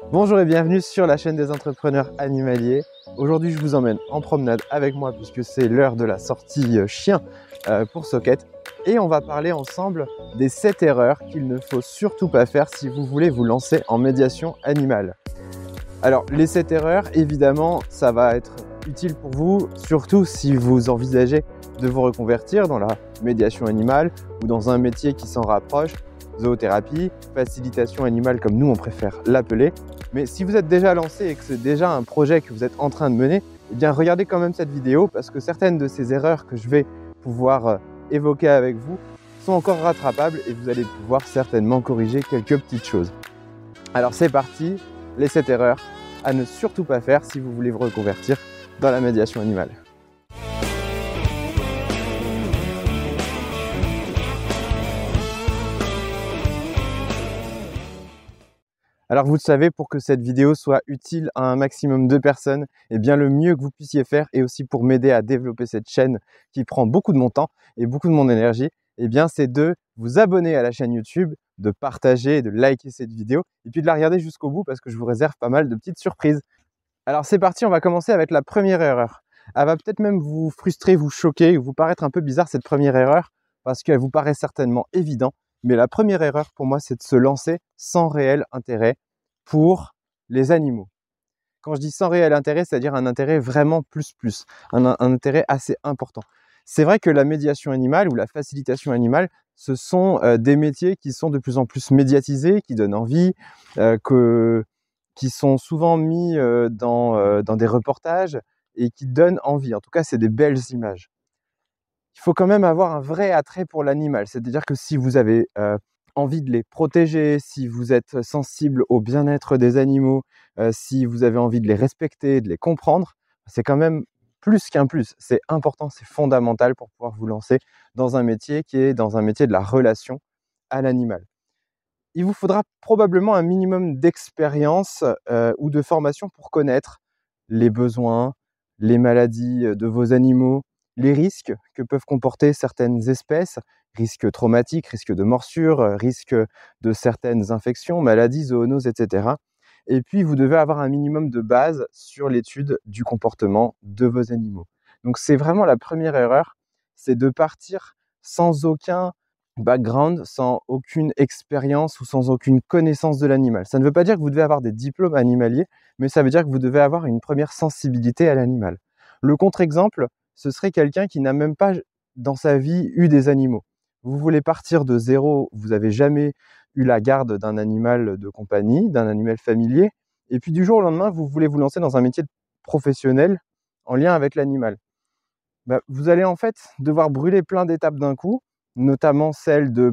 Bonjour et bienvenue sur la chaîne des entrepreneurs animaliers. Aujourd'hui, je vous emmène en promenade avec moi puisque c'est l'heure de la sortie chien pour Socket. Et on va parler ensemble des 7 erreurs qu'il ne faut surtout pas faire si vous voulez vous lancer en médiation animale. Alors, les 7 erreurs, évidemment, ça va être utile pour vous, surtout si vous envisagez de vous reconvertir dans la médiation animale ou dans un métier qui s'en rapproche, zoothérapie, facilitation animale comme nous on préfère l'appeler. Mais si vous êtes déjà lancé et que c'est déjà un projet que vous êtes en train de mener, eh bien regardez quand même cette vidéo parce que certaines de ces erreurs que je vais pouvoir évoquer avec vous sont encore rattrapables et vous allez pouvoir certainement corriger quelques petites choses. Alors c'est parti, les 7 erreurs à ne surtout pas faire si vous voulez vous reconvertir dans la médiation animale. Alors vous le savez, pour que cette vidéo soit utile à un maximum de personnes, eh bien le mieux que vous puissiez faire, et aussi pour m'aider à développer cette chaîne qui prend beaucoup de mon temps et beaucoup de mon énergie, eh bien c'est de vous abonner à la chaîne YouTube, de partager, de liker cette vidéo, et puis de la regarder jusqu'au bout parce que je vous réserve pas mal de petites surprises. Alors c'est parti, on va commencer avec la première erreur. Elle va peut-être même vous frustrer, vous choquer, ou vous paraître un peu bizarre cette première erreur, parce qu'elle vous paraît certainement évidente. Mais la première erreur pour moi, c'est de se lancer sans réel intérêt pour les animaux. Quand je dis sans réel intérêt, c'est-à-dire un intérêt vraiment plus, un intérêt assez important. C'est vrai que la médiation animale ou la facilitation animale, ce sont des métiers qui sont de plus en plus médiatisés, qui donnent envie, qui sont souvent mis dans des reportages et qui donnent envie. En tout cas, c'est des belles images. Il faut quand même avoir un vrai attrait pour l'animal. C'est-à-dire que si vous avez envie de les protéger, si vous êtes sensible au bien-être des animaux, si vous avez envie de les respecter, de les comprendre, c'est quand même plus qu'un plus. C'est important, c'est fondamental pour pouvoir vous lancer dans un métier qui est dans un métier de la relation à l'animal. Il vous faudra probablement un minimum d'expérience ou de formation pour connaître les besoins, les maladies de vos animaux, les risques que peuvent comporter certaines espèces, risques traumatiques, risques de morsure, risques de certaines infections, maladies, zoonoses, etc. Et puis, vous devez avoir un minimum de base sur l'étude du comportement de vos animaux. Donc, c'est vraiment la première erreur, c'est de partir sans aucun background, sans aucune expérience ou sans aucune connaissance de l'animal. Ça ne veut pas dire que vous devez avoir des diplômes animaliers, mais ça veut dire que vous devez avoir une première sensibilité à l'animal. Le contre-exemple, ce serait quelqu'un qui n'a même pas dans sa vie eu des animaux. Vous voulez partir de zéro, vous n'avez jamais eu la garde d'un animal de compagnie, d'un animal familier, et puis du jour au lendemain, vous voulez vous lancer dans un métier professionnel en lien avec l'animal. Vous allez en fait devoir brûler plein d'étapes d'un coup, notamment celle de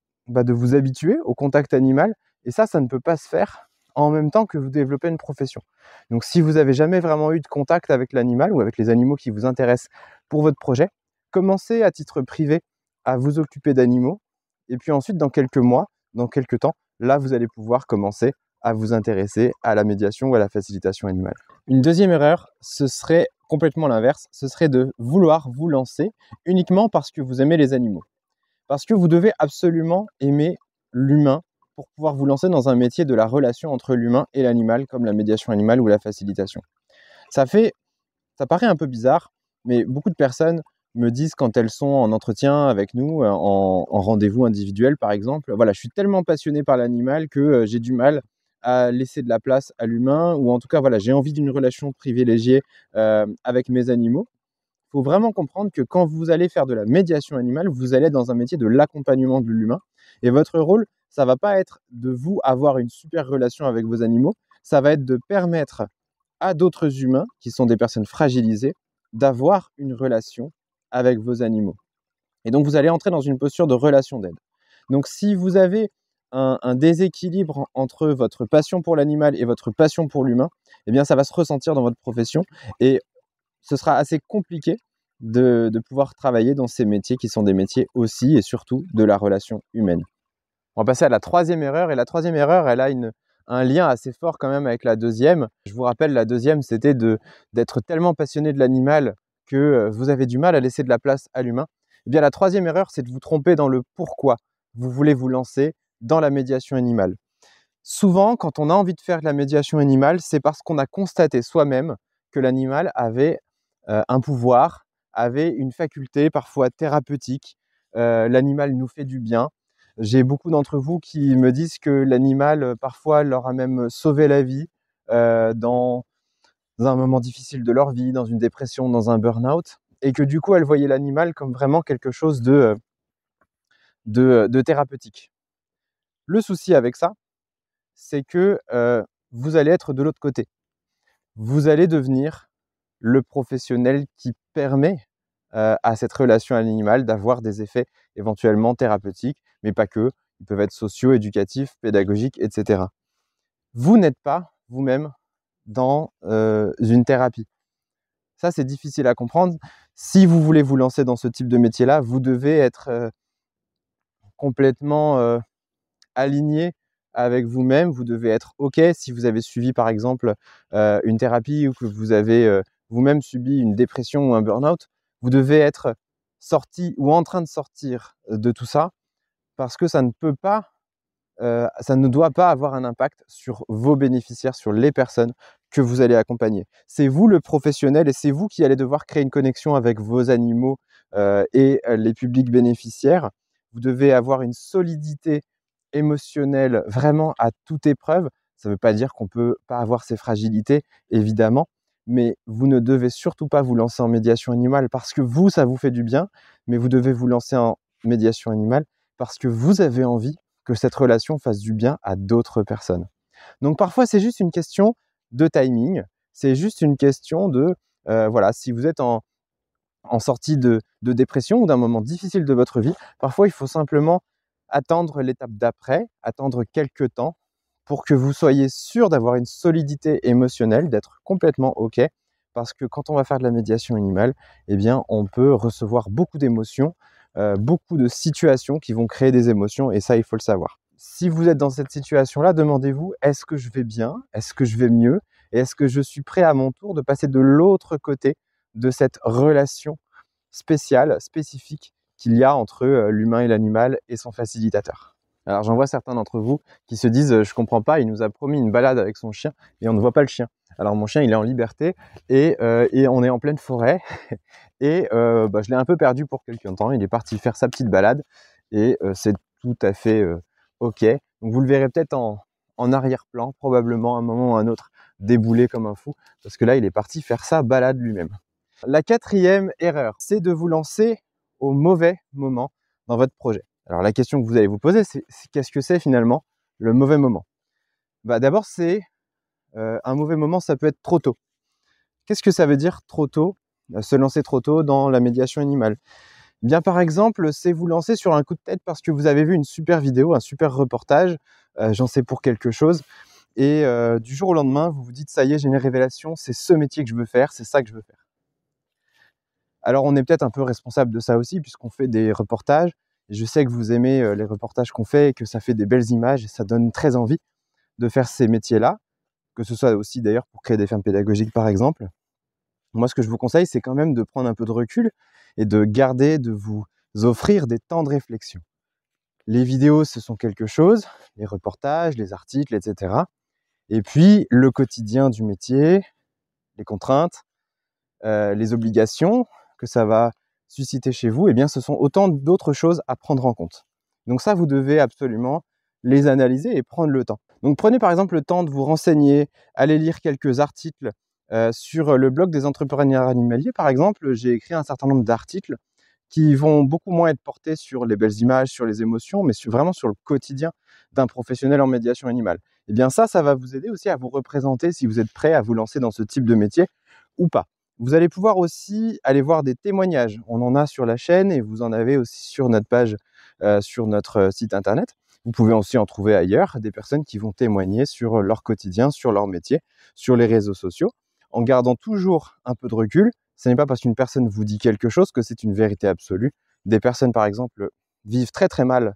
vous habituer au contact animal. Et ça ne peut pas se faire en même temps que vous développez une profession. Donc si vous n'avez jamais vraiment eu de contact avec l'animal ou avec les animaux qui vous intéressent pour votre projet, commencez à titre privé à vous occuper d'animaux. Et puis ensuite, dans quelques mois, dans quelques temps, là, vous allez pouvoir commencer à vous intéresser à la médiation ou à la facilitation animale. Une deuxième erreur, ce serait complètement l'inverse. Ce serait de vouloir vous lancer uniquement parce que vous aimez les animaux. Parce que vous devez absolument aimer l'humain pour pouvoir vous lancer dans un métier de la relation entre l'humain et l'animal, comme la médiation animale ou la facilitation. Ça paraît un peu bizarre, mais beaucoup de personnes me disent quand elles sont en entretien avec nous, en rendez-vous individuel par exemple, voilà, je suis tellement passionné par l'animal que j'ai du mal à laisser de la place à l'humain, ou en tout cas, voilà, j'ai envie d'une relation privilégiée avec mes animaux. Il faut vraiment comprendre que quand vous allez faire de la médiation animale, vous allez être dans un métier de l'accompagnement de l'humain. Et votre rôle, ça ne va pas être de vous avoir une super relation avec vos animaux, ça va être de permettre à d'autres humains, qui sont des personnes fragilisées, d'avoir une relation avec vos animaux. Et donc, vous allez entrer dans une posture de relation d'aide. Donc, si vous avez un déséquilibre entre votre passion pour l'animal et votre passion pour l'humain, eh bien, ça va se ressentir dans votre profession. Et ce sera assez compliqué de pouvoir travailler dans ces métiers qui sont des métiers aussi et surtout de la relation humaine. On va passer à la troisième erreur, et la troisième erreur, elle a un lien assez fort quand même avec la deuxième. Je vous rappelle, la deuxième, c'était d'être tellement passionné de l'animal que vous avez du mal à laisser de la place à l'humain. Eh bien, la troisième erreur, c'est de vous tromper dans le pourquoi vous voulez vous lancer dans la médiation animale. Souvent, quand on a envie de faire de la médiation animale, c'est parce qu'on a constaté soi-même que l'animal avait un pouvoir, avait une faculté parfois thérapeutique. L'animal nous fait du bien. J'ai beaucoup d'entre vous qui me disent que l'animal, parfois, leur a même sauvé la vie dans un moment difficile de leur vie, dans une dépression, dans un burn-out, et que du coup, elles voyaient l'animal comme vraiment quelque chose de thérapeutique. Le souci avec ça, c'est que vous allez être de l'autre côté. Vous allez devenir le professionnel qui permet à cette relation animale d'avoir des effets éventuellement thérapeutiques, mais pas que. Ils peuvent être sociaux, éducatifs, pédagogiques, etc. Vous n'êtes pas vous-même dans une thérapie. Ça, c'est difficile à comprendre. Si vous voulez vous lancer dans ce type de métier-là, vous devez être complètement aligné avec vous-même. Vous devez être OK si vous avez suivi, par exemple, une thérapie ou que vous avez vous-même subi une dépression ou un burn-out. Vous devez être sorti ou en train de sortir de tout ça parce que ça ne doit pas avoir un impact sur vos bénéficiaires, sur les personnes que vous allez accompagner. C'est vous le professionnel et c'est vous qui allez devoir créer une connexion avec vos animaux et les publics bénéficiaires. Vous devez avoir une solidité émotionnelle vraiment à toute épreuve. Ça ne veut pas dire qu'on ne peut pas avoir ses fragilités, évidemment, mais vous ne devez surtout pas vous lancer en médiation animale parce que vous, ça vous fait du bien, mais vous devez vous lancer en médiation animale parce que vous avez envie que cette relation fasse du bien à d'autres personnes. Donc parfois, c'est juste une question de timing, c'est juste une question de, voilà, si vous êtes en sortie de dépression ou d'un moment difficile de votre vie, parfois il faut simplement attendre l'étape d'après, attendre quelques temps pour que vous soyez sûr d'avoir une solidité émotionnelle, d'être complètement OK, parce que quand on va faire de la médiation animale, eh bien, on peut recevoir beaucoup d'émotions, beaucoup de situations qui vont créer des émotions, et ça, il faut le savoir. Si vous êtes dans cette situation-là, demandez-vous, est-ce que je vais bien? Est-ce que je vais mieux? Et est-ce que je suis prêt à mon tour de passer de l'autre côté de cette relation spéciale, spécifique qu'il y a entre l'humain et l'animal et son facilitateur? Alors j'en vois certains d'entre vous qui se disent je comprends pas, il nous a promis une balade avec son chien et on ne voit pas le chien. Alors mon chien il est en liberté et on est en pleine forêt et je l'ai un peu perdu pour quelques temps. Il est parti faire sa petite balade et c'est tout à fait OK. Donc vous le verrez peut-être en arrière-plan, probablement à un moment ou à un autre, débouler comme un fou, parce que là il est parti faire sa balade lui-même. La quatrième erreur, c'est de vous lancer au mauvais moment dans votre projet. Alors la question que vous allez vous poser, c'est qu'est-ce que c'est finalement le mauvais moment? D'abord, c'est un mauvais moment, ça peut être trop tôt. Qu'est-ce que ça veut dire trop tôt, se lancer trop tôt dans la médiation animale? Bien par exemple, c'est vous lancer sur un coup de tête parce que vous avez vu une super vidéo, un super reportage, j'en sais pour quelque chose, et du jour au lendemain, vous vous dites ça y est, j'ai une révélation, c'est ce métier que je veux faire, c'est ça que je veux faire. Alors on est peut-être un peu responsable de ça aussi puisqu'on fait des reportages. Et je sais que vous aimez les reportages qu'on fait et que ça fait des belles images et ça donne très envie de faire ces métiers-là, que ce soit aussi d'ailleurs pour créer des fermes pédagogiques par exemple. Moi, ce que je vous conseille, c'est quand même de prendre un peu de recul et de vous offrir des temps de réflexion. Les vidéos, ce sont quelque chose, les reportages, les articles, etc. Et puis, le quotidien du métier, les contraintes, les obligations que ça va susciter chez vous, eh bien, ce sont autant d'autres choses à prendre en compte. Donc ça, vous devez absolument les analyser et prendre le temps. Donc prenez par exemple le temps de vous renseigner, allez lire quelques articles sur le blog des entrepreneurs animaliers. Par exemple, j'ai écrit un certain nombre d'articles qui vont beaucoup moins être portés sur les belles images, sur les émotions, mais vraiment sur le quotidien d'un professionnel en médiation animale. Eh bien ça va vous aider aussi à vous représenter si vous êtes prêt à vous lancer dans ce type de métier ou pas. Vous allez pouvoir aussi aller voir des témoignages. On en a sur la chaîne et vous en avez aussi sur notre page, sur notre site internet. Vous pouvez aussi en trouver ailleurs, des personnes qui vont témoigner sur leur quotidien, sur leur métier, sur les réseaux sociaux, en gardant toujours un peu de recul. Ce n'est pas parce qu'une personne vous dit quelque chose que c'est une vérité absolue. Des personnes, par exemple, vivent très très mal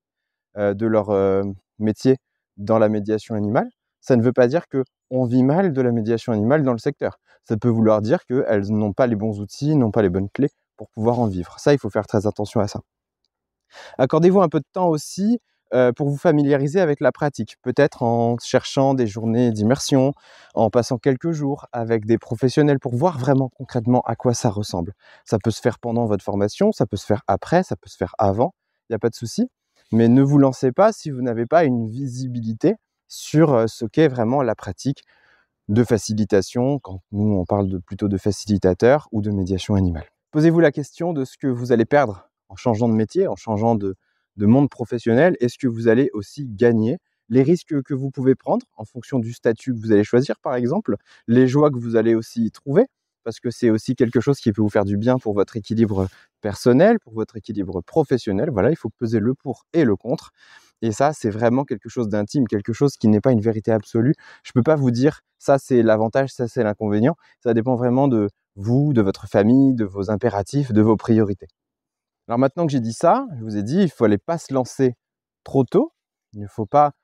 de leur métier dans la médiation animale. Ça ne veut pas dire qu'on vit mal de la médiation animale dans le secteur. Ça peut vouloir dire qu'elles n'ont pas les bons outils, n'ont pas les bonnes clés pour pouvoir en vivre. Ça, il faut faire très attention à ça. Accordez-vous un peu de temps aussi pour vous familiariser avec la pratique. Peut-être en cherchant des journées d'immersion, en passant quelques jours avec des professionnels pour voir vraiment concrètement à quoi ça ressemble. Ça peut se faire pendant votre formation, ça peut se faire après, ça peut se faire avant, il n'y a pas de souci. Mais ne vous lancez pas si vous n'avez pas une visibilité sur ce qu'est vraiment la pratique de facilitation, quand nous on parle plutôt de facilitateur ou de médiation animale. Posez-vous la question de ce que vous allez perdre en changeant de métier, en changeant de monde professionnel. Est-ce que vous allez aussi gagner? Les risques que vous pouvez prendre en fonction du statut que vous allez choisir, par exemple, les joies que vous allez aussi trouver, parce que c'est aussi quelque chose qui peut vous faire du bien pour votre équilibre personnel, pour votre équilibre professionnel. Voilà, il faut peser le pour et le contre. Et ça, c'est vraiment quelque chose d'intime, quelque chose qui n'est pas une vérité absolue. Je ne peux pas vous dire ça c'est l'avantage, ça c'est l'inconvénient. Ça dépend vraiment de vous, de votre famille, de vos impératifs, de vos priorités. Alors maintenant que j'ai dit ça, je vous ai dit, il ne fallait pas se lancer trop tôt. Il ne faut pas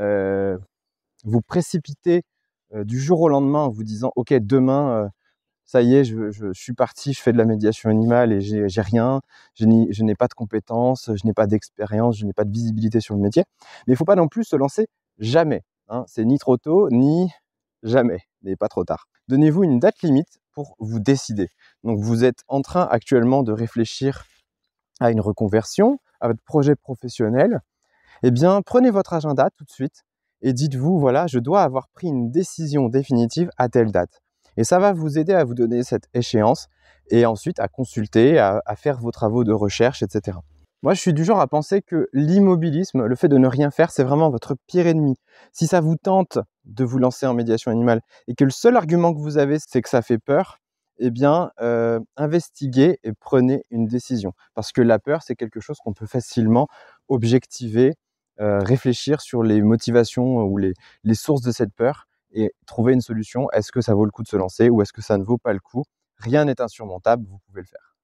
vous précipiter du jour au lendemain en vous disant « Ok, demain, ça y est, je suis parti, je fais de la médiation animale et j'ai rien, je n'ai pas de compétences, je n'ai pas d'expérience, je n'ai pas de visibilité sur le métier. » Mais il ne faut pas non plus se lancer jamais. Hein. C'est ni trop tôt, ni jamais, mais pas trop tard. Donnez-vous une date limite pour vous décider. Donc vous êtes en train actuellement de réfléchir à une reconversion, à votre projet professionnel. Eh bien, prenez votre agenda tout de suite et dites-vous, voilà, je dois avoir pris une décision définitive à telle date. Et ça va vous aider à vous donner cette échéance et ensuite à consulter, à faire vos travaux de recherche, etc. Moi, je suis du genre à penser que l'immobilisme, le fait de ne rien faire, c'est vraiment votre pire ennemi. Si ça vous tente de vous lancer en médiation animale et que le seul argument que vous avez, c'est que ça fait peur, eh bien, investiguez et prenez une décision. Parce que la peur, c'est quelque chose qu'on peut facilement objectiver, réfléchir sur les motivations ou les sources de cette peur et trouver une solution. Est-ce que ça vaut le coup de se lancer ou est-ce que ça ne vaut pas le coup? Rien n'est insurmontable, vous pouvez le faire.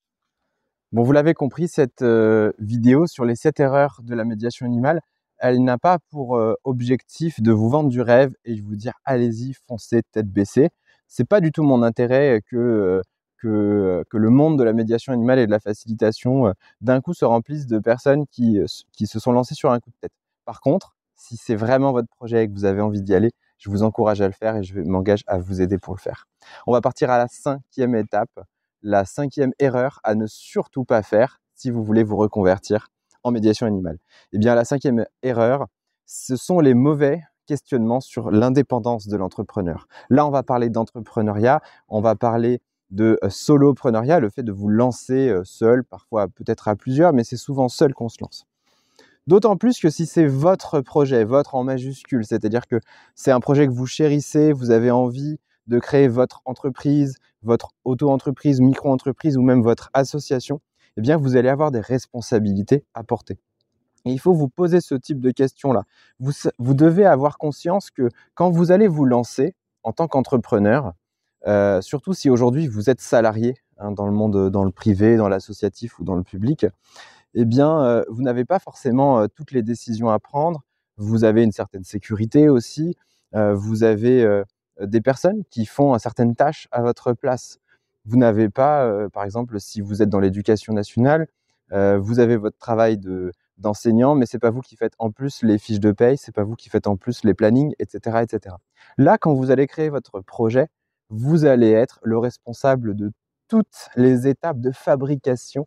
Bon, vous l'avez compris, cette vidéo sur les 7 erreurs de la médiation animale, elle n'a pas pour objectif de vous vendre du rêve et de vous dire « allez-y, foncez, tête baissée ». C'est pas du tout mon intérêt que le monde de la médiation animale et de la facilitation d'un coup se remplisse de personnes qui se sont lancées sur un coup de tête. Par contre, si c'est vraiment votre projet et que vous avez envie d'y aller, je vous encourage à le faire et je m'engage à vous aider pour le faire. On va partir à la 5e étape, la 5e erreur à ne surtout pas faire si vous voulez vous reconvertir en médiation animale. Eh bien, la 5e erreur, ce sont les mauvais questionnements sur l'indépendance de l'entrepreneur. Là, on va parler d'entrepreneuriat, on va parler de solopreneuriat, le fait de vous lancer seul, parfois peut-être à plusieurs, mais c'est souvent seul qu'on se lance. D'autant plus que si c'est votre projet, votre en majuscule, c'est-à-dire que c'est un projet que vous chérissez, vous avez envie de créer votre entreprise, votre auto-entreprise, micro-entreprise ou même votre association, eh bien vous allez avoir des responsabilités à porter. Et il faut vous poser ce type de questions-là. Vous devez avoir conscience que quand vous allez vous lancer en tant qu'entrepreneur, surtout si aujourd'hui vous êtes salarié dans le monde, dans le privé, dans l'associatif ou dans le public, eh bien, vous n'avez pas forcément toutes les décisions à prendre. Vous avez une certaine sécurité aussi. Vous avez des personnes qui font certaines tâches à votre place. Vous n'avez pas, par exemple, si vous êtes dans l'éducation nationale, vous avez votre travail d'enseignant, mais c'est pas vous qui faites en plus les fiches de paye, c'est pas vous qui faites en plus les plannings, etc., etc. Là, quand vous allez créer votre projet, vous allez être le responsable de toutes les étapes de fabrication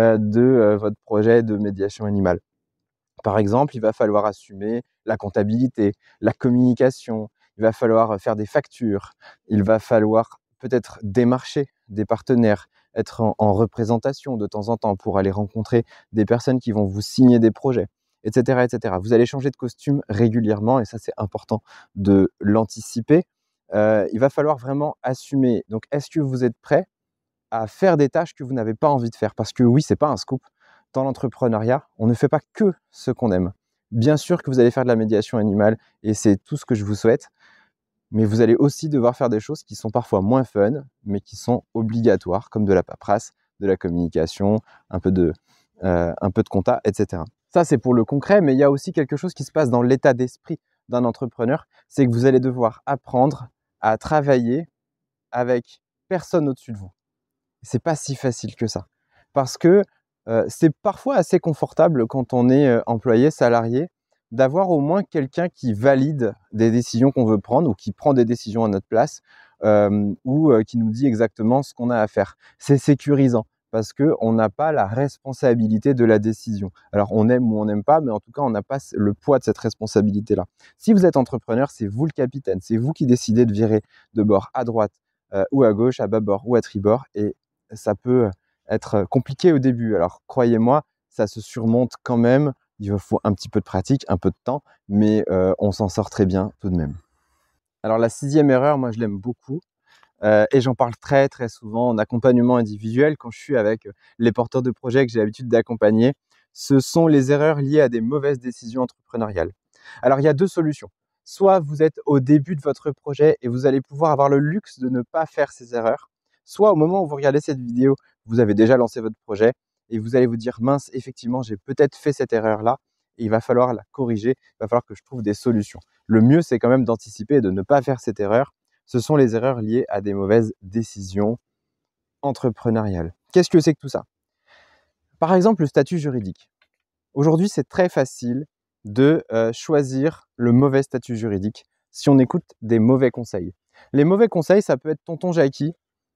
de votre projet de médiation animale. Par exemple, il va falloir assumer la comptabilité, la communication, il va falloir faire des factures, il va falloir peut-être démarcher des partenaires, être en représentation de temps en temps pour aller rencontrer des personnes qui vont vous signer des projets, etc., etc. Vous allez changer de costume régulièrement et ça, c'est important de l'anticiper. Il va falloir vraiment assumer. Donc, est-ce que vous êtes prêt à faire des tâches que vous n'avez pas envie de faire? Parce que oui, c'est pas un scoop. Dans l'entrepreneuriat, on ne fait pas que ce qu'on aime. Bien sûr que vous allez faire de la médiation animale et c'est tout ce que je vous souhaite, mais vous allez aussi devoir faire des choses qui sont parfois moins fun, mais qui sont obligatoires, comme de la paperasse, de la communication, un peu de compta, etc. Ça, c'est pour le concret, mais il y a aussi quelque chose qui se passe dans l'état d'esprit d'un entrepreneur, c'est que vous allez devoir apprendre à travailler avec personne au-dessus de vous. C'est pas si facile que ça. Parce que c'est parfois assez confortable quand on est employé, salarié, d'avoir au moins quelqu'un qui valide des décisions qu'on veut prendre ou qui prend des décisions à notre place ou qui nous dit exactement ce qu'on a à faire. C'est sécurisant parce qu'on n'a pas la responsabilité de la décision. Alors on aime ou on n'aime pas, mais en tout cas on n'a pas le poids de cette responsabilité-là. Si vous êtes entrepreneur, c'est vous le capitaine, c'est vous qui décidez de virer de bord à droite ou à gauche, à bâbord ou à tribord, et ça peut être compliqué au début. Alors croyez-moi, ça se surmonte quand même. Il faut un petit peu de pratique, un peu de temps, mais on s'en sort très bien tout de même. Alors la 6e erreur, moi je l'aime beaucoup et j'en parle très très souvent en accompagnement individuel quand je suis avec les porteurs de projets que j'ai l'habitude d'accompagner. Ce sont les erreurs liées à des mauvaises décisions entrepreneuriales. Alors il y a 2 solutions. Soit vous êtes au début de votre projet et vous allez pouvoir avoir le luxe de ne pas faire ces erreurs. Soit au moment où vous regardez cette vidéo, vous avez déjà lancé votre projet et vous allez vous dire mince, effectivement, j'ai peut-être fait cette erreur-là et il va falloir la corriger, il va falloir que je trouve des solutions. Le mieux, c'est quand même d'anticiper et de ne pas faire cette erreur. Ce sont les erreurs liées à des mauvaises décisions entrepreneuriales. Qu'est-ce que c'est que tout ça? Par exemple, le statut juridique. Aujourd'hui, c'est très facile de choisir le mauvais statut juridique si on écoute des mauvais conseils. Les mauvais conseils, ça peut être tonton Jackie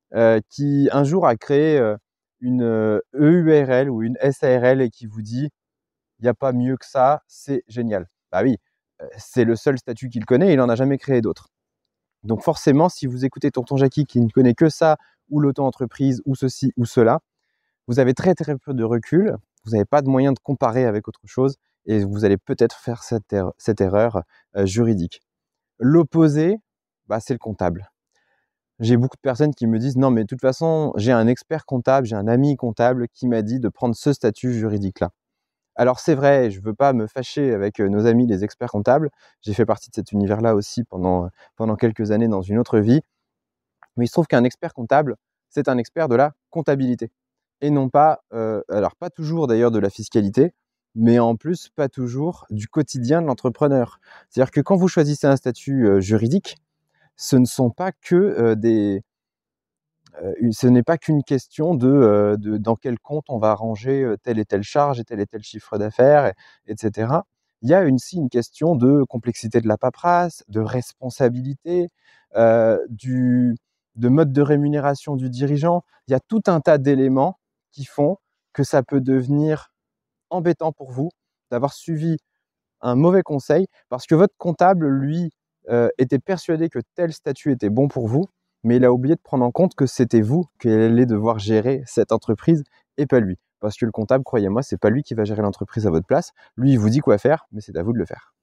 qui un jour a créé une EURL ou une SARL et qui vous dit il n'y a pas mieux que ça, c'est génial. Bah oui, c'est le seul statut qu'il connaît, il n'en a jamais créé d'autres. Donc forcément, si vous écoutez tonton Jackie qui ne connaît que ça, ou l'auto-entreprise, ou ceci, ou cela, vous avez très très peu de recul, vous n'avez pas de moyen de comparer avec autre chose, et vous allez peut-être faire cette erreur juridique. L'opposé, bah, c'est le comptable. J'ai beaucoup de personnes qui me disent non mais de toute façon j'ai un expert comptable, j'ai un ami comptable qui m'a dit de prendre ce statut juridique-là. Alors c'est vrai, je ne veux pas me fâcher avec nos amis les experts comptables, j'ai fait partie de cet univers-là aussi pendant quelques années dans une autre vie, mais il se trouve qu'un expert comptable, c'est un expert de la comptabilité et non pas, alors pas toujours d'ailleurs de la fiscalité, mais en plus pas toujours du quotidien de l'entrepreneur. C'est-à-dire que quand vous choisissez un statut juridique, ce ne sont pas que ce n'est pas qu'une question de dans quel compte on va ranger telle et telle charge et tel chiffre d'affaires, etc. Il y a aussi une question de complexité de la paperasse, de responsabilité, de mode de rémunération du dirigeant. Il y a tout un tas d'éléments qui font que ça peut devenir embêtant pour vous d'avoir suivi un mauvais conseil parce que votre comptable, lui, était persuadé que tel statut était bon pour vous, mais il a oublié de prendre en compte que c'était vous qui allez devoir gérer cette entreprise et pas lui. Parce que le comptable, croyez-moi, c'est pas lui qui va gérer l'entreprise à votre place. Lui, il vous dit quoi faire, mais c'est à vous de le faire.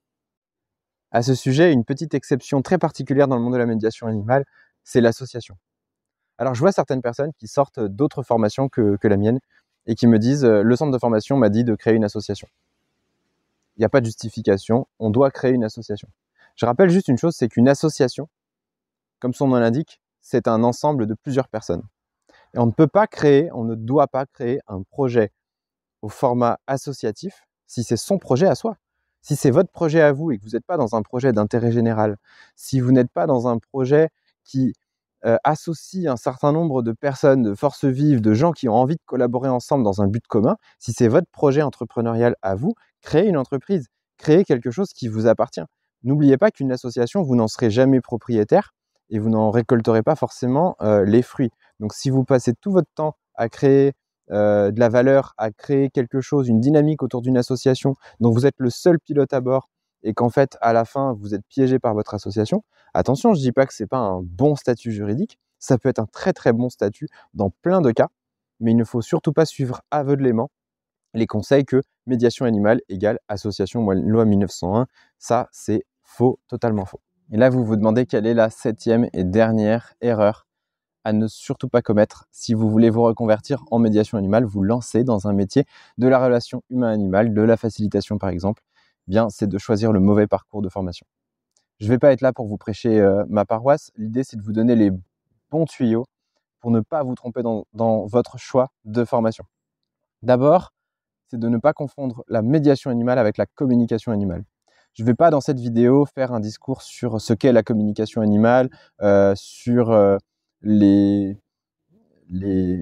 À ce sujet, une petite exception très particulière dans le monde de la médiation animale, c'est l'association. Alors, je vois certaines personnes qui sortent d'autres formations que la mienne et qui me disent le centre de formation m'a dit de créer une association. Il n'y a pas de justification, on doit créer une association. Je rappelle juste une chose, c'est qu'une association, comme son nom l'indique, c'est un ensemble de plusieurs personnes. Et on ne peut pas créer, on ne doit pas créer un projet au format associatif si c'est son projet à soi. Si c'est votre projet à vous et que vous n'êtes pas dans un projet d'intérêt général, si vous n'êtes pas dans un projet qui associe un certain nombre de personnes, de forces vives, de gens qui ont envie de collaborer ensemble dans un but commun, si c'est votre projet entrepreneurial à vous, créez une entreprise, créez quelque chose qui vous appartient. N'oubliez pas qu'une association, vous n'en serez jamais propriétaire et vous n'en récolterez pas forcément les fruits. Donc si vous passez tout votre temps à créer de la valeur, à créer quelque chose, une dynamique autour d'une association dont vous êtes le seul pilote à bord et qu'en fait, à la fin, vous êtes piégé par votre association, attention, je ne dis pas que ce n'est pas un bon statut juridique, ça peut être un très très bon statut dans plein de cas, mais il ne faut surtout pas suivre aveuglément les conseils que médiation animale égale association loi 1901. Ça, c'est faux, totalement faux. Et là, vous vous demandez quelle est la 7e et dernière erreur à ne surtout pas commettre si vous voulez vous reconvertir en médiation animale, vous lancer dans un métier de la relation humain-animal, de la facilitation par exemple, bien c'est de choisir le mauvais parcours de formation. Je ne vais pas être là pour vous prêcher ma paroisse, l'idée c'est de vous donner les bons tuyaux pour ne pas vous tromper dans votre choix de formation. D'abord, c'est de ne pas confondre la médiation animale avec la communication animale. Je ne vais pas dans cette vidéo faire un discours sur ce qu'est la communication animale, sur les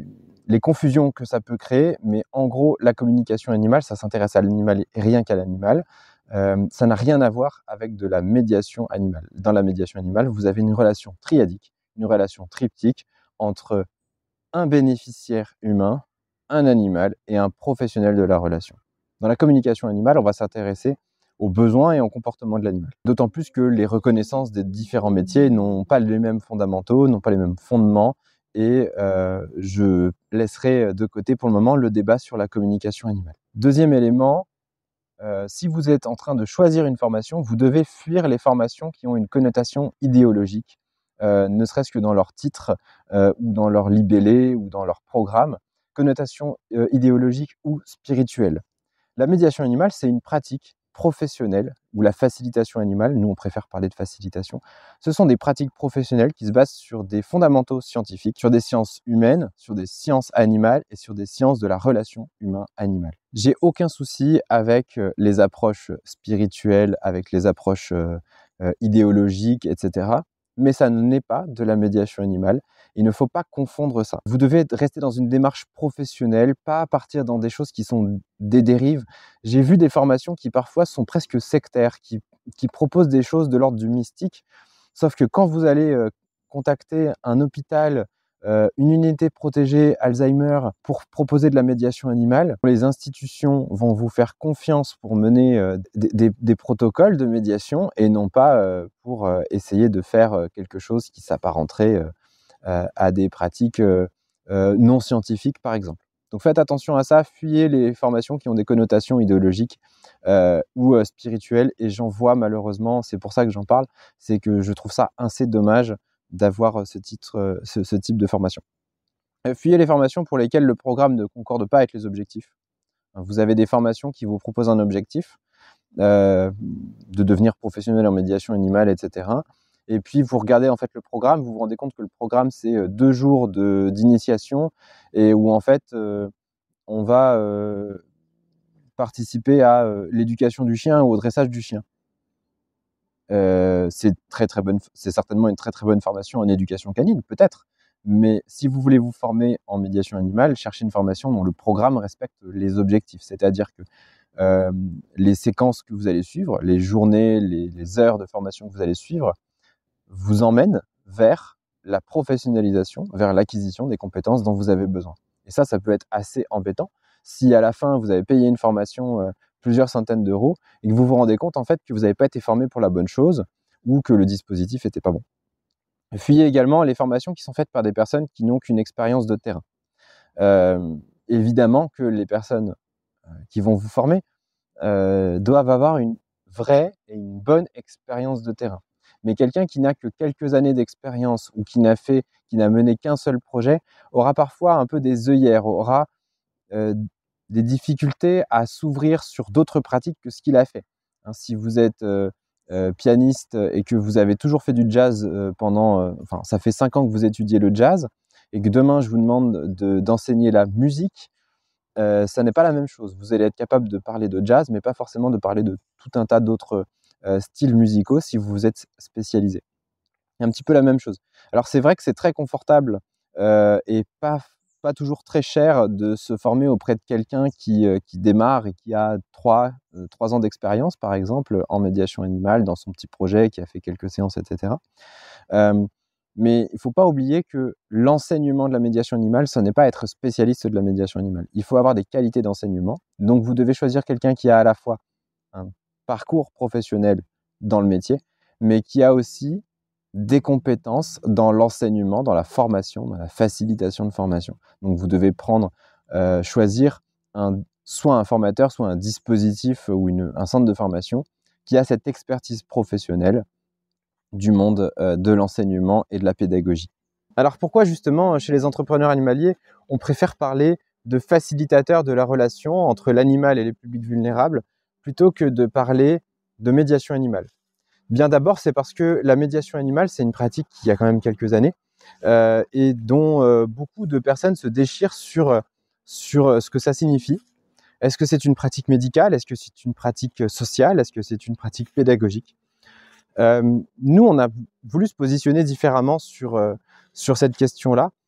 les confusions que ça peut créer, mais en gros, la communication animale, ça s'intéresse à l'animal et rien qu'à l'animal. Ça n'a rien à voir avec de la médiation animale. Dans la médiation animale, vous avez une relation triadique, une relation triptyque entre un bénéficiaire humain, un animal et un professionnel de la relation. Dans la communication animale, on va s'intéresser aux besoins et aux comportements de l'animal. D'autant plus que les reconnaissances des différents métiers n'ont pas les mêmes fondamentaux, n'ont pas les mêmes fondements, et je laisserai de côté pour le moment le débat sur la communication animale. Deuxième élément, si vous êtes en train de choisir une formation, vous devez fuir les formations qui ont une connotation idéologique, ne serait-ce que dans leur titre, ou dans leur libellé, ou dans leur programme, connotation idéologique ou spirituelle. La médiation animale, c'est une pratique professionnelle, ou la facilitation animale, nous on préfère parler de facilitation. Ce sont des pratiques professionnelles qui se basent sur des fondamentaux scientifiques, sur des sciences humaines, sur des sciences animales et sur des sciences de la relation humain-animal. J'ai aucun souci avec les approches spirituelles, avec les approches idéologiques, etc. Mais ça n'est pas de la médiation animale. Il ne faut pas confondre ça. Vous devez rester dans une démarche professionnelle, pas partir dans des choses qui sont des dérives. J'ai vu des formations qui parfois sont presque sectaires, qui proposent des choses de l'ordre du mystique. Sauf que quand vous allez contacter un hôpital, une unité protégée Alzheimer pour proposer de la médiation animale, les institutions vont vous faire confiance pour mener des protocoles de médiation et non pas pour essayer de faire quelque chose qui s'apparenterait à des pratiques non scientifiques, par exemple. Donc faites attention à ça, fuyez les formations qui ont des connotations idéologiques ou spirituelles, et j'en vois malheureusement, c'est pour ça que j'en parle, c'est que je trouve ça assez dommage d'avoir ce type de formation. Fuyez les formations pour lesquelles le programme ne concorde pas avec les objectifs. Vous avez des formations qui vous proposent un objectif, de devenir professionnel en médiation animale, etc. Et puis vous regardez en fait le programme, vous vous rendez compte que le programme c'est 2 jours d'initiation, et où en fait on va participer à l'éducation du chien ou au dressage du chien. C'est certainement une très très bonne formation en éducation canine, peut-être. Mais si vous voulez vous former en médiation animale, cherchez une formation dont le programme respecte les objectifs. C'est-à-dire que les séquences que vous allez suivre, les journées, les heures de formation que vous allez suivre, vous emmènent vers la professionnalisation, vers l'acquisition des compétences dont vous avez besoin. Et ça peut être assez embêtant si à la fin vous avez payé une formation plusieurs centaines d'euros et que vous vous rendez compte en fait que vous n'avez pas été formé pour la bonne chose ou que le dispositif n'était pas bon. Fuyez également les formations qui sont faites par des personnes qui n'ont qu'une expérience de terrain. Évidemment que les personnes qui vont vous former doivent avoir une vraie et une bonne expérience de terrain. Mais quelqu'un qui n'a que quelques années d'expérience ou qui n'a mené qu'un seul projet aura parfois un peu des œillères, aura des difficultés à s'ouvrir sur d'autres pratiques que ce qu'il a fait. Si vous êtes pianiste et que vous avez toujours fait du jazz ça fait 5 ans que vous étudiez le jazz, et que demain je vous demande d'enseigner la musique, ça n'est pas la même chose. Vous allez être capable de parler de jazz, mais pas forcément de parler de tout un tas d'autres styles musicaux si vous vous êtes spécialisé. C'est un petit peu la même chose. Alors c'est vrai que c'est très confortable et pas toujours très cher de se former auprès de quelqu'un qui démarre et qui a 3 ans d'expérience, par exemple, en médiation animale, dans son petit projet, qui a fait quelques séances, etc. Mais il ne faut pas oublier que l'enseignement de la médiation animale, ce n'est pas être spécialiste de la médiation animale. Il faut avoir des qualités d'enseignement. Donc, vous devez choisir quelqu'un qui a à la fois un parcours professionnel dans le métier, mais qui a aussi des compétences dans l'enseignement, dans la formation, dans la facilitation de formation. Donc, vous devez choisir soit un formateur, soit un dispositif ou un centre de formation qui a cette expertise professionnelle du monde de l'enseignement et de la pédagogie. Alors pourquoi justement chez les entrepreneurs animaliers on préfère parler de facilitateurs de la relation entre l'animal et les publics vulnérables plutôt que de parler de médiation animale? Bien d'abord c'est parce que la médiation animale c'est une pratique qui a quand même quelques années et dont beaucoup de personnes se déchirent sur ce que ça signifie. Est-ce que c'est une pratique médicale? Est-ce que c'est une pratique sociale? Est-ce que c'est une pratique pédagogique? Nous, on a voulu se positionner différemment sur cette question-là,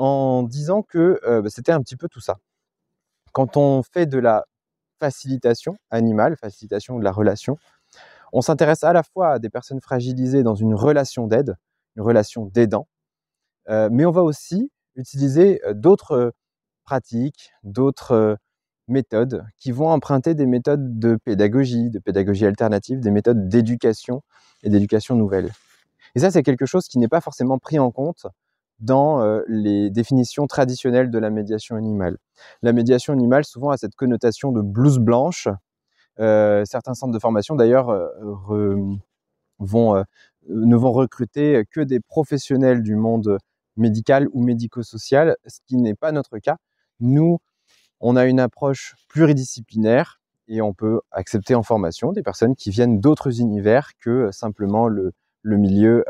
en disant que c'était un petit peu tout ça. Quand on fait de la facilitation animale, facilitation de la relation, on s'intéresse à la fois à des personnes fragilisées dans une relation d'aide, une relation d'aidant, mais on va aussi utiliser d'autres pratiques, d'autres méthodes qui vont emprunter des méthodes de pédagogie alternative, des méthodes d'éducation et d'éducation nouvelle. Et ça, c'est quelque chose qui n'est pas forcément pris en compte dans les définitions traditionnelles de la médiation animale. La médiation animale, souvent, a cette connotation de blouse blanche. Certains centres de formation, d'ailleurs, ne vont recruter que des professionnels du monde médical ou médico-social, ce qui n'est pas notre cas. Nous, on a une approche pluridisciplinaire et on peut accepter en formation des personnes qui viennent d'autres univers que simplement le milieu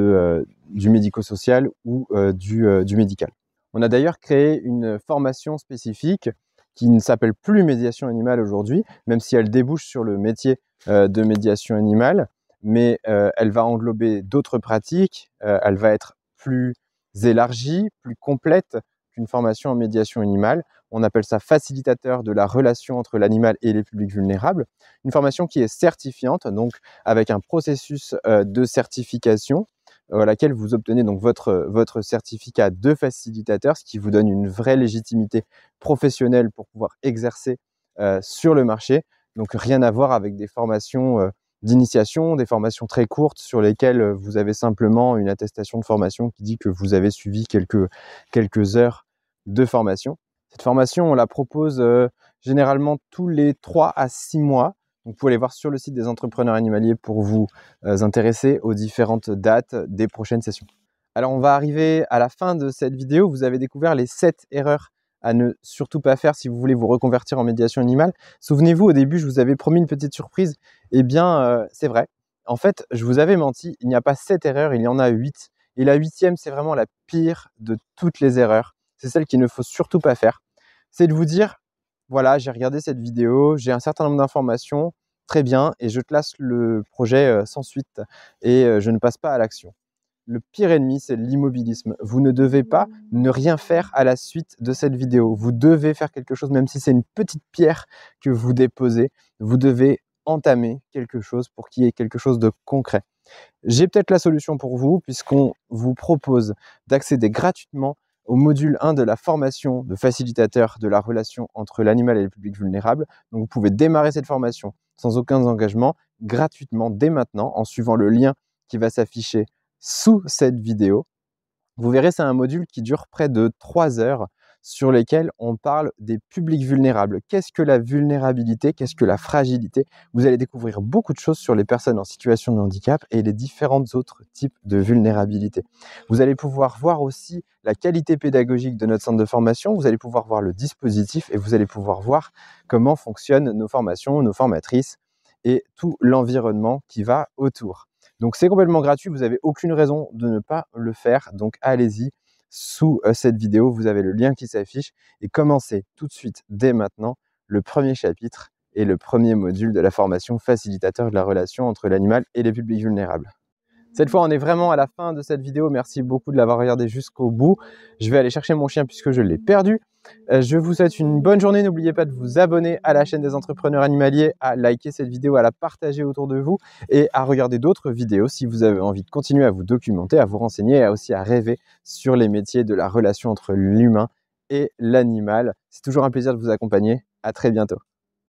du médico-social ou du médical. On a d'ailleurs créé une formation spécifique qui ne s'appelle plus médiation animale aujourd'hui, même si elle débouche sur le métier de médiation animale, mais elle va englober d'autres pratiques, elle va être plus élargie, plus complète qu'une formation en médiation animale. On appelle ça facilitateur de la relation entre l'animal et les publics vulnérables. Une formation qui est certifiante, donc avec un processus de certification, à laquelle vous obtenez donc votre certificat de facilitateur, ce qui vous donne une vraie légitimité professionnelle pour pouvoir exercer sur le marché. Donc rien à voir avec des formations d'initiation, des formations très courtes sur lesquelles vous avez simplement une attestation de formation qui dit que vous avez suivi quelques heures de formation. Cette formation, on la propose généralement tous les 3 à 6 mois. Donc, vous pouvez aller voir sur le site des entrepreneurs animaliers pour vous intéresser aux différentes dates des prochaines sessions. Alors, on va arriver à la fin de cette vidéo. Vous avez découvert les 7 erreurs à ne surtout pas faire si vous voulez vous reconvertir en médiation animale. Souvenez-vous, au début, je vous avais promis une petite surprise. Eh bien, c'est vrai. En fait, je vous avais menti. Il n'y a pas 7 erreurs, il y en a 8. Et la 8e, c'est vraiment la pire de toutes les erreurs. C'est celle qu'il ne faut surtout pas faire. C'est de vous dire, voilà, j'ai regardé cette vidéo, j'ai un certain nombre d'informations, très bien, et je classe le projet sans suite et je ne passe pas à l'action. Le pire ennemi, c'est l'immobilisme. Vous ne devez pas ne rien faire à la suite de cette vidéo. Vous devez faire quelque chose, même si c'est une petite pierre que vous déposez. Vous devez entamer quelque chose pour qu'il y ait quelque chose de concret. J'ai peut-être la solution pour vous, puisqu'on vous propose d'accéder gratuitement au module 1 de la formation de facilitateur de la relation entre l'animal et le public vulnérable. Donc, vous pouvez démarrer cette formation sans aucun engagement, gratuitement, dès maintenant, en suivant le lien qui va s'afficher sous cette vidéo. Vous verrez, c'est un module qui dure près de 3 heures sur lesquels on parle des publics vulnérables. Qu'est-ce que la vulnérabilité? Qu'est-ce que la fragilité? Vous allez découvrir beaucoup de choses sur les personnes en situation de handicap et les différents autres types de vulnérabilité. Vous allez pouvoir voir aussi la qualité pédagogique de notre centre de formation, vous allez pouvoir voir le dispositif et vous allez pouvoir voir comment fonctionnent nos formations, nos formatrices et tout l'environnement qui va autour. Donc c'est complètement gratuit, vous n'avez aucune raison de ne pas le faire, donc allez-y. Sous cette vidéo, vous avez le lien qui s'affiche et commencez tout de suite, dès maintenant, le premier chapitre et le premier module de la formation facilitateur de la relation entre l'animal et les publics vulnérables. Cette fois, on est vraiment à la fin de cette vidéo. Merci beaucoup de l'avoir regardé jusqu'au bout. Je vais aller chercher mon chien puisque je l'ai perdu. Je vous souhaite une bonne journée. N'oubliez pas de vous abonner à la chaîne des entrepreneurs animaliers, à liker cette vidéo, à la partager autour de vous et à regarder d'autres vidéos si vous avez envie de continuer à vous documenter, à vous renseigner et aussi à rêver sur les métiers de la relation entre l'humain et l'animal. C'est toujours un plaisir de vous accompagner. À très bientôt.